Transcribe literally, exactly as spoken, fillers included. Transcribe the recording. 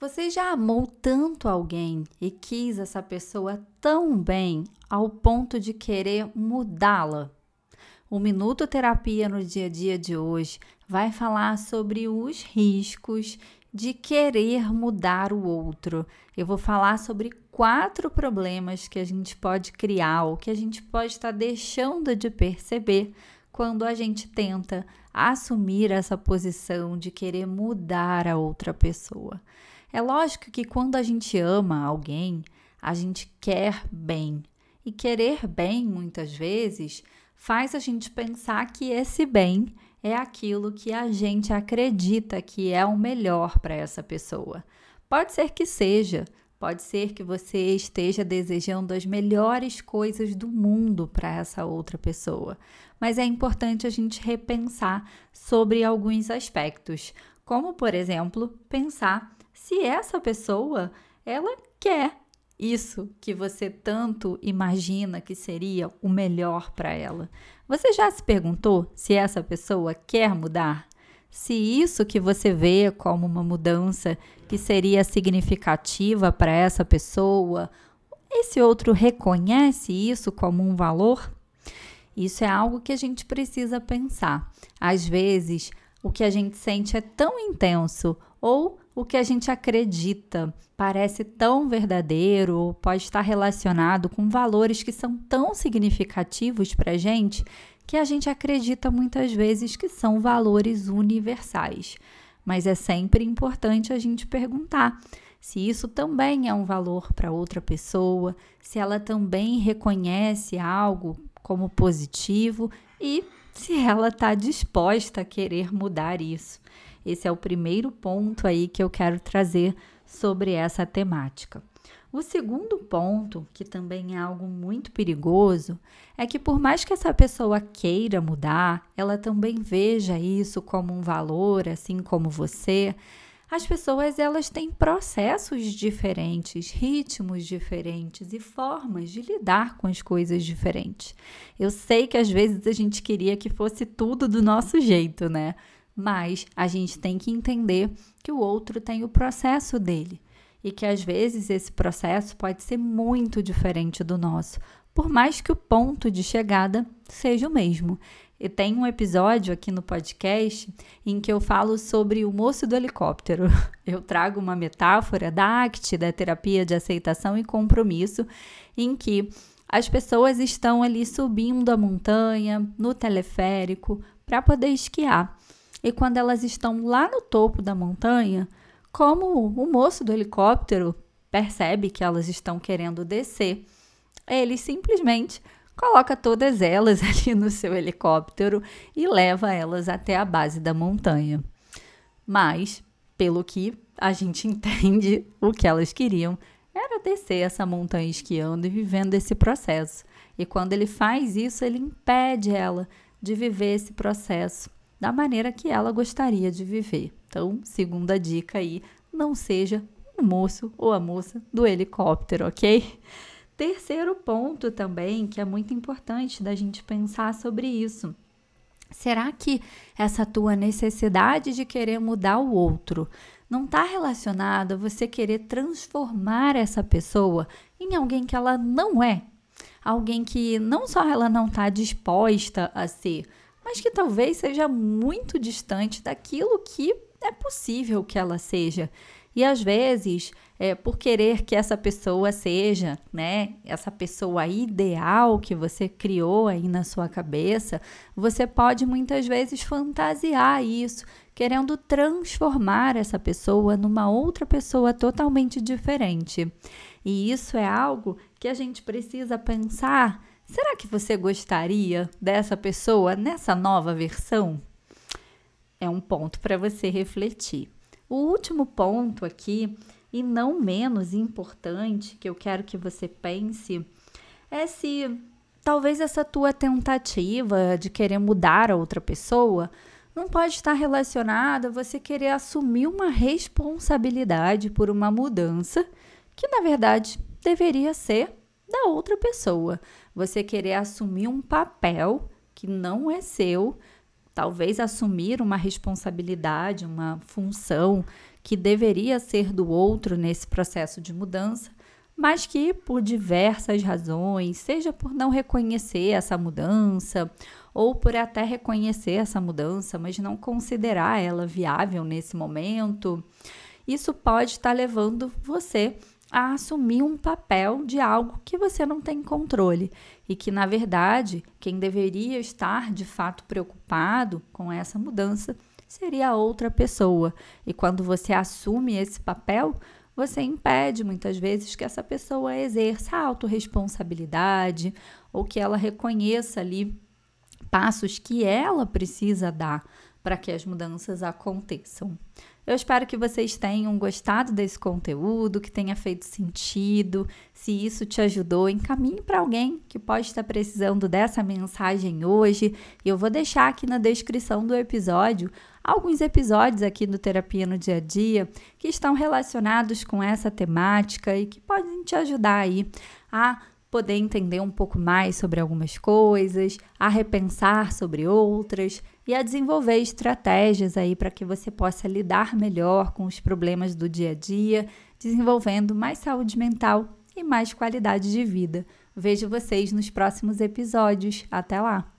Você já amou tanto alguém e quis essa pessoa tão bem ao ponto de querer mudá-la? O Minuto Terapia no dia a dia de hoje vai falar sobre os riscos de querer mudar o outro. Eu vou falar sobre quatro problemas que a gente pode criar ou que a gente pode estar deixando de perceber quando a gente tenta assumir essa posição de querer mudar a outra pessoa. É lógico que quando a gente ama alguém, a gente quer bem. E querer bem, muitas vezes, faz a gente pensar que esse bem é aquilo que a gente acredita que é o melhor para essa pessoa. Pode ser que seja, pode ser que você esteja desejando as melhores coisas do mundo para essa outra pessoa, mas é importante a gente repensar sobre alguns aspectos, como, por exemplo, pensar se essa pessoa, ela quer isso que você tanto imagina que seria o melhor para ela. Você já se perguntou se essa pessoa quer mudar? Se isso que você vê como uma mudança que seria significativa para essa pessoa, esse outro reconhece isso como um valor? Isso é algo que a gente precisa pensar. Às vezes, o que a gente sente é tão intenso ou o que a gente acredita parece tão verdadeiro ou pode estar relacionado com valores que são tão significativos para a gente que a gente acredita muitas vezes que são valores universais. Mas é sempre importante a gente perguntar se isso também é um valor para outra pessoa, se ela também reconhece algo como positivo e se ela está disposta a querer mudar isso. Esse é o primeiro ponto aí que eu quero trazer sobre essa temática. O segundo ponto, que também é algo muito perigoso, é que por mais que essa pessoa queira mudar, ela também veja isso como um valor, assim como você. As pessoas, elas têm processos diferentes, ritmos diferentes e formas de lidar com as coisas diferentes. Eu sei que às vezes a gente queria que fosse tudo do nosso jeito, né? Mas a gente tem que entender que o outro tem o processo dele e que às vezes esse processo pode ser muito diferente do nosso, por mais que o ponto de chegada seja o mesmo. E tem um episódio aqui no podcast em que eu falo sobre o moço do helicóptero. Eu trago uma metáfora da A C T, da terapia de aceitação e compromisso, em que as pessoas estão ali subindo a montanha, no teleférico, para poder esquiar. E quando elas estão lá no topo da montanha, como o moço do helicóptero percebe que elas estão querendo descer, ele simplesmente coloca todas elas ali no seu helicóptero e leva elas até a base da montanha. Mas, pelo que a gente entende, o que elas queriam era descer essa montanha esquiando e vivendo esse processo. E quando ele faz isso, ele impede ela de viver esse processo da maneira que ela gostaria de viver. Então, segunda dica aí, não seja o moço ou a moça do helicóptero, ok? Terceiro ponto também, que é muito importante da gente pensar sobre isso. Será que essa tua necessidade de querer mudar o outro não está relacionada a você querer transformar essa pessoa em alguém que ela não é? Alguém que não só ela não está disposta a ser, mas que talvez seja muito distante daquilo que é possível que ela seja. E às vezes, é, por querer que essa pessoa seja, né, essa pessoa ideal que você criou aí na sua cabeça, você pode muitas vezes fantasiar isso, querendo transformar essa pessoa numa outra pessoa totalmente diferente. E isso é algo que a gente precisa pensar. Será que você gostaria dessa pessoa nessa nova versão? É um ponto para você refletir. O último ponto aqui, e não menos importante, que eu quero que você pense, é se talvez essa tua tentativa de querer mudar a outra pessoa não pode estar relacionada a você querer assumir uma responsabilidade por uma mudança que, na verdade, deveria ser da outra pessoa. Você querer assumir um papel que não é seu, talvez assumir uma responsabilidade, uma função que deveria ser do outro nesse processo de mudança, mas que por diversas razões, seja por não reconhecer essa mudança, ou por até reconhecer essa mudança, mas não considerar ela viável nesse momento, isso pode estar levando você a assumir um papel de algo que você não tem controle e que, na verdade, quem deveria estar de fato preocupado com essa mudança seria a outra pessoa. E quando você assume esse papel, você impede muitas vezes que essa pessoa exerça a autorresponsabilidade ou que ela reconheça ali passos que ela precisa dar para que as mudanças aconteçam. Eu espero que vocês tenham gostado desse conteúdo, que tenha feito sentido. Se isso te ajudou, encaminhe para alguém que pode estar precisando dessa mensagem hoje. Eu vou deixar aqui na descrição do episódio alguns episódios aqui do Terapia no Dia a Dia que estão relacionados com essa temática e que podem te ajudar aí a poder entender um pouco mais sobre algumas coisas, a repensar sobre outras e a desenvolver estratégias aí para que você possa lidar melhor com os problemas do dia a dia, desenvolvendo mais saúde mental e mais qualidade de vida. Vejo vocês nos próximos episódios. Até lá!